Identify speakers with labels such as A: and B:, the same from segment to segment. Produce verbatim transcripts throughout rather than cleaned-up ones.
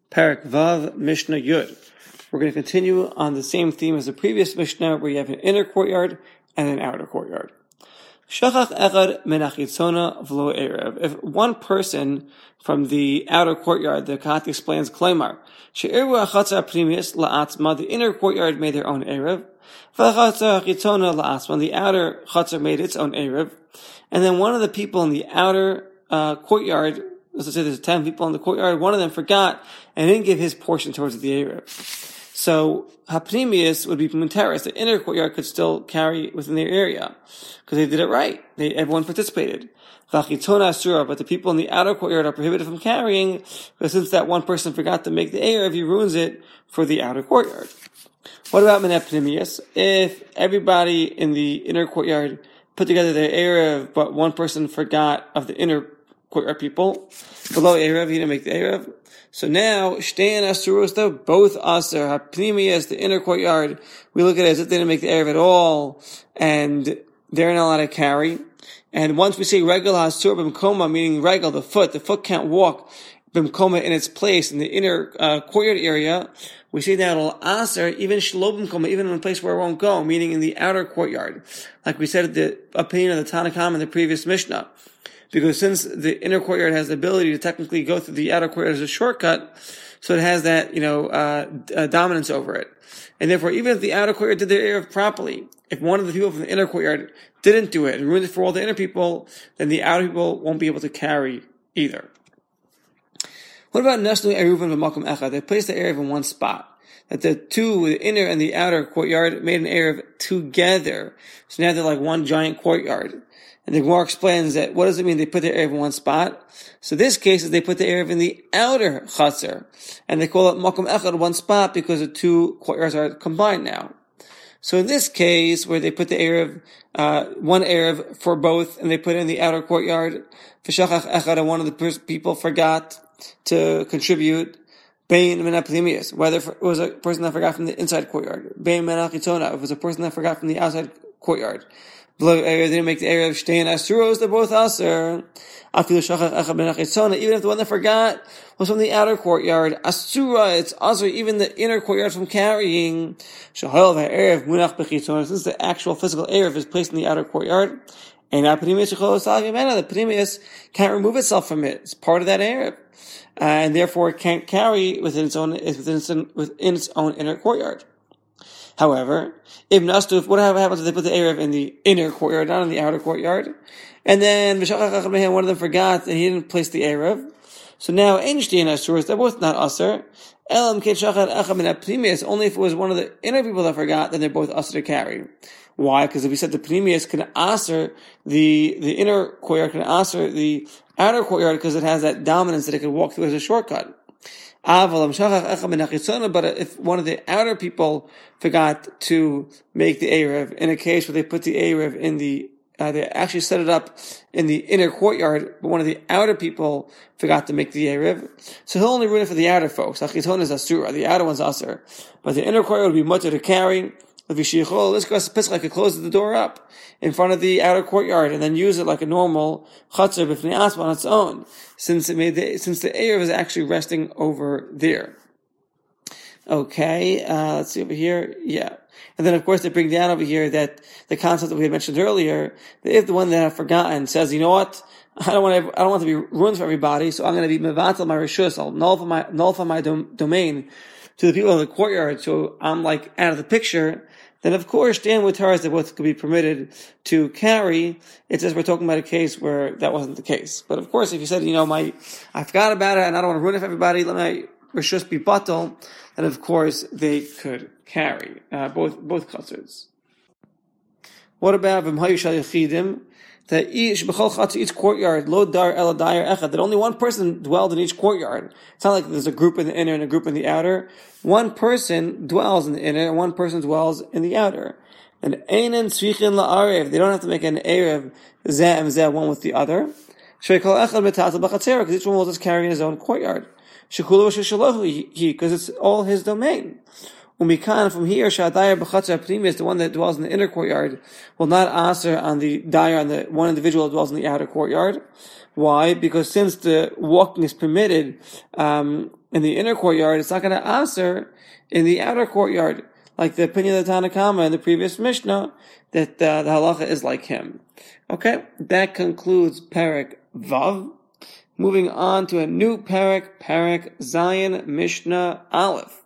A: Parak Vav Mishnah Yud. We're going to continue on the same theme as the previous Mishnah, where you have an inner courtyard and an outer courtyard. Shachach echad min hachitzona v'lo erev. If one person from the outer courtyard, the Kat explains, Klaimar, she'eru hachatzer primis la'atzma, the inner courtyard made their own erev, v'hachatzer hachitzona la'atzma, the outer chatzer made its own erev, and then one of the people in the outer uh, courtyard, let's say there's ten people in the courtyard, one of them forgot and didn't give his portion towards the erev. So, Haprimius would be Munteris. The inner courtyard could still carry within their area, because they did it right. They, everyone participated. V'achitona asura, but the people in the outer courtyard are prohibited from carrying, because since that one person forgot to make the erev, he ruins it for the outer courtyard. What about Menepnimius? If everybody in the inner courtyard put together their erev, but one person forgot of the inner courtyard people, below erev, he didn't make the erev. So now, Shtein Asuros, they're both Aser. Hapnimius, the inner courtyard, we look at it as if they didn't make the erev at all, and they're not allowed to carry. And once we say Regal Hasur B'mkoma, meaning Regal, the foot, the foot can't walk B'mkoma in its place in the inner uh, courtyard area, we say that it'll Aser, even Shlo B'mkoma, even in a place where it won't go, meaning in the outer courtyard. Like we said at the opinion of the Tanakam in the previous Mishnah. Because since the inner courtyard has the ability to technically go through the outer courtyard as a shortcut, so it has that, you know, uh, uh, dominance over it. And therefore, even if the outer courtyard did their erev properly, if one of the people from the inner courtyard didn't do it and ruined it for all the inner people, then the outer people won't be able to carry either. What about Nashnu Eruvin v'Makom Echad? They placed the erev in one spot. That the two, the inner and the outer courtyard, made an erev together. So now they're like one giant courtyard. And the Gemara explains that, what does it mean they put their erev in one spot? So this case is they put the erev in the outer chatzar. And they call it makom echad, one spot, because the two courtyards are combined now. So in this case, where they put the erev, uh, one erev for both, and they put it in the outer courtyard, v'shachach echad, and one of the people forgot to contribute, bein menaplimius, whether it was a person that forgot from the inside courtyard, bein menachitona, if it was a person that forgot from the outside courtyard. They didn't make the erev Shtein Asuros, they're both Aser. Even if the one that forgot was from the outer courtyard, Asura, it's Aser, even the inner courtyard from carrying. Since the actual physical erev is placed in the outer courtyard, and the Pnimius can't remove itself from it. It's part of that erev. Uh, and therefore it can't carry within its own, within its own, within its own inner courtyard. However, Ibn Astuf, what happens if they put the erev in the inner courtyard, not in the outer courtyard? And then, one of them forgot and he didn't place the erev. So now, Einstein Asuros, they're both not Aser. Only if it was one of the inner people that forgot, then they're both Aser to carry. Why? Because if we said the Pnimius can Aser, the, the inner courtyard can Aser the outer courtyard because it has that dominance that it can walk through as a shortcut. But if one of the outer people forgot to make the erev, in a case where they put the erev in the, uh, they actually set it up in the inner courtyard, but one of the outer people forgot to make the erev, so he'll only ruin it for the outer folks. Achiton is asura, the outer one's asur, but the inner courtyard would be mutter to carry. Let's go I could close the door up in front of the outer courtyard and then use it like a normal chatzar b'fnei asma on its own, since it made the, since the erev is actually resting over there. Okay, uh, let's see over here. Yeah. And then of course they bring down over here that the concept that we had mentioned earlier, that if the one that I've forgotten says, you know what, I don't want to, I don't want to be ruined for everybody, so I'm going to be mevatel my rishus, I'll nullify my, nullify my dom- domain to the people in the courtyard, so I'm like out of the picture, then of course, Dan with her, they both could be permitted to carry. It's just we're talking about a case where that wasn't the case. But of course, if you said, you know, my, I forgot about it and I don't want to ruin it for everybody, let my rishus be batel, then of course they could carry, uh, both, both chatzers. What about v'mhayu shal yachidim? That each, each courtyard, lo dar el dair echad, that only one person dwelled in each courtyard. It's not like there's a group in the inner and a group in the outer. One person dwells in the inner, and one person dwells in the outer. And einan tzrichin la'arev, they don't have to make an erev zeh and zeh one with the other. Sheikol echad metazel b'chatzera, because each one will just carry in his own courtyard. Shekulu sheshalohu he, because it's all his domain. Umikan, from here, Shadayar B'chatzar Pnimis, the one that dwells in the inner courtyard, will not answer on the Dayar, on the one individual that dwells in the outer courtyard. Why? Because since the walking is permitted, um, in the inner courtyard, it's not going to aser in the outer courtyard, like the opinion of the Tanna Kama in the previous Mishnah, that uh, the halacha is like him. Okay, that concludes Perek Vav. Moving on to a new Perek, Perek Zayin Mishnah Aleph.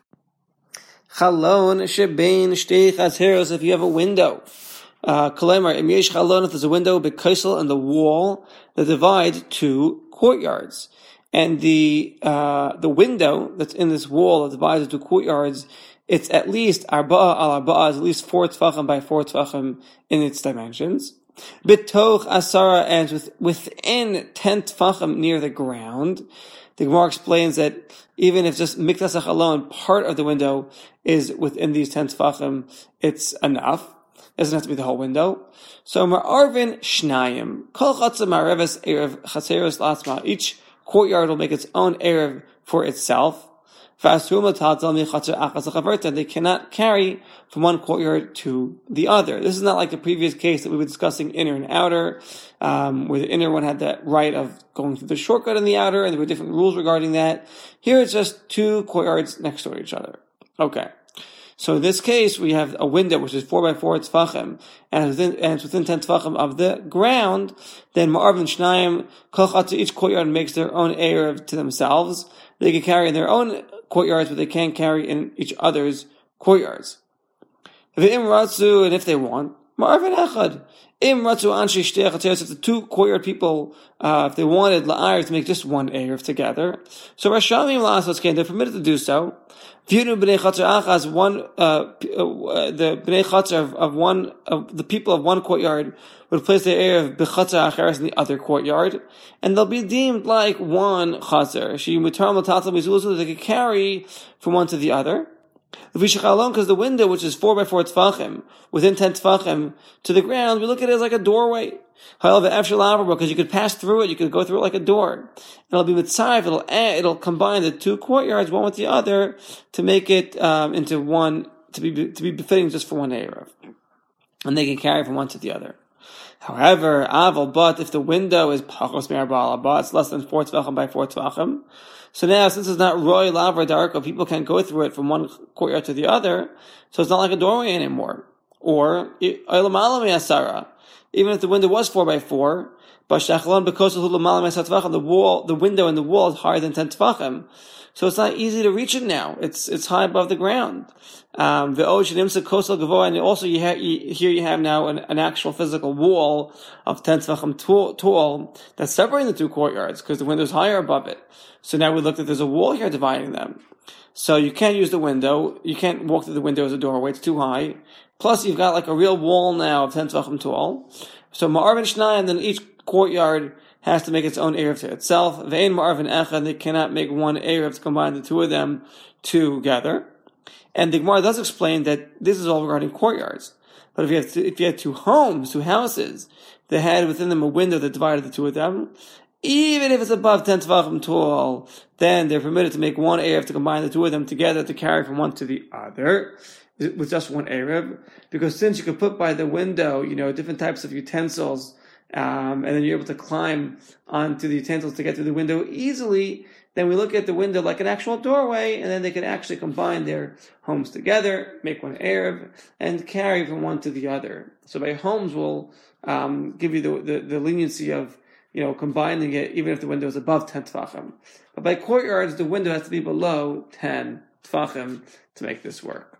A: Chalon shebein shtei chaseros, if you have a window. Uh, Kalemar, im yesh chalon, if there's a window, bekaisel, in the wall that divide two courtyards. And the, uh, the window that's in this wall that divides the two courtyards, it's at least arba'a al arba'a, at least four tefachim by four tefachim in its dimensions. Bitoch asara, and with, within ten tefachim near the ground. The Gemara explains that even if just miktasach alone, part of the window is within these ten tefachim, it's enough. It doesn't have to be the whole window. So ma'arvin shnayim, kol chatzah ma'areves erev chaseros latzma. Each courtyard will make its own erev for itself. And they cannot carry from one courtyard to the other. This is not like the previous case that we were discussing, inner and outer, um, where the inner one had that right of going through the shortcut in the outer, and there were different rules regarding that. Here it's just two courtyards next door to each other. Okay. So in this case, we have a window which is four by four tefachim, and it's within, and it's within ten tefachim of the ground. Then ma'arvin shnayim, kol chatzah, each courtyard makes their own erev to themselves. They can carry in their own courtyards, but they can't carry in each other's courtyards. V'im ratzu, and if they want, ma'arvin echad. Im ratzu anshi shtei chaseros, if the two courtyard people, uh, if they wanted la'ayr to make just one erev together, so rashamim la'asot kain, they're permitted to do so. V'yunu b'nei chatzar achaz, one, uh, the b'nei chatzar of, of one, of the people of one courtyard would place their erev b'chatzar acheres in the other courtyard, and they'll be deemed like one chatzar. She mutar l'tatzal mizulu, they could carry from one to the other. Because the window, which is four by four tefachim, within ten tefachim to the ground, we look at it as like a doorway. Because you could pass through it, you could go through it like a door. And it'll be mitzayv, it'll add, it'll combine the two courtyards, one with the other, to make it um, into one, to be to be befitting just for one erev. And they can carry from one to the other. However, aval, but if the window is pachos me'arba alaba, it's less than four tefachim by four tefachim. So now, since it's not roy lavra darko, people can't go through it from one courtyard to the other, so it's not like a doorway anymore. Or asara, even if the window was four by four, but the wall, the window and the wall is higher than ten tefachim, so it's not easy to reach it now. It's it's high above the ground. Um, the and also you have, you, here you have now an, an actual physical wall of ten tefachim tall, tall that's separating the two courtyards because the window is higher above it. So now we looked at there's a wall here dividing them. So you can't use the window. You can't walk through the window as a doorway. It's too high. Plus you've got like a real wall now of ten tefachim tall. So ma'arvin shnayim, then each courtyard has to make its own erev to itself. Ve'ein ma'arvin echad, they cannot make one erev to combine the two of them together. And the Gemara does explain that this is all regarding courtyards. But if you have two, if you had two homes, two houses, that had within them a window that divided the two of them, even if it's above ten tefachim tall, then they're permitted to make one erev to combine the two of them together to carry from one to the other with just one erev. Because since you could put by the window, you know, different types of utensils, um, and then you're able to climb onto the utensils to get through the window easily, then we look at the window like an actual doorway, and then they can actually combine their homes together, make one erev, and carry from one to the other. So by homes will um, give you the, the, the leniency of, you know, combining it even if the window is above ten tefachim. But by courtyards, the window has to be below ten tefachim to make this work.